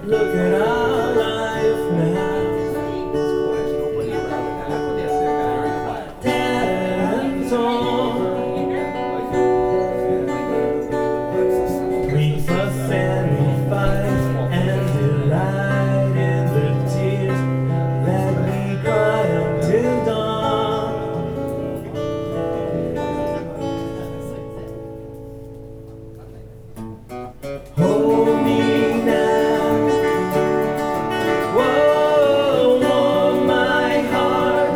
Look at our life now. Tattered and torn. We fuss and we fight and delight in the tears that we cry until dawn. Hold me now. Whoa, warm my heart.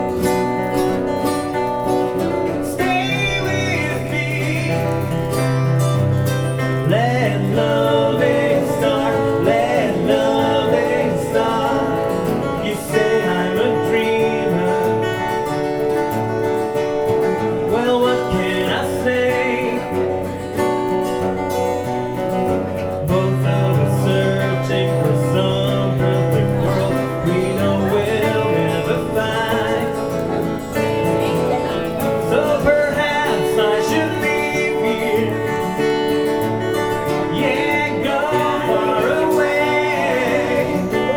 Stay with me. Let loving start. Let loving start. You say I'm a dreamer. Well, what can I say? Both of us searching for some perfect world we know we'll never find. So perhaps I should leave here. Yeah, go far away.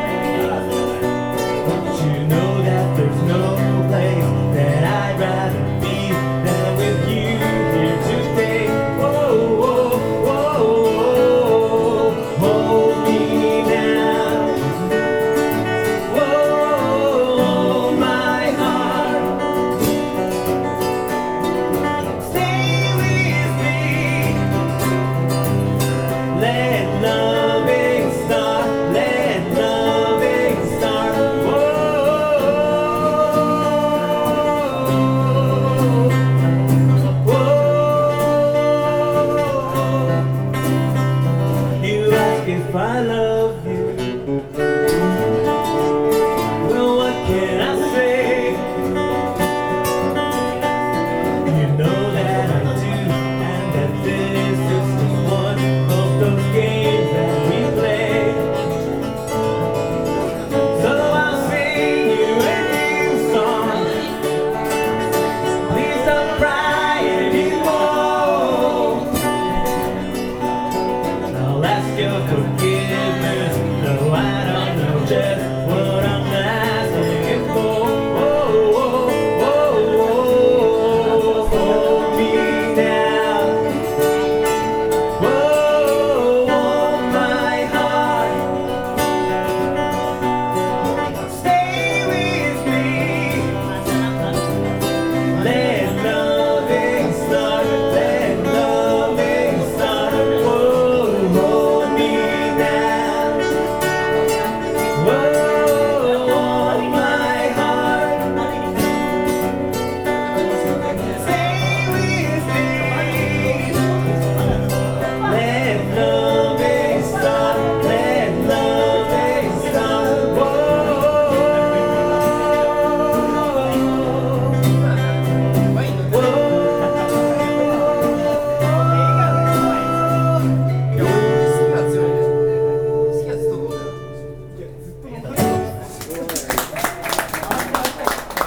Don't you know that there's no place that I'd rather be than with you here today? Whoa, whoa, whoa, whoa. Hold me now. Whoa, my heart. Stay with me. Let loving start. Let loving start. Whoa, whoa. You ask if I love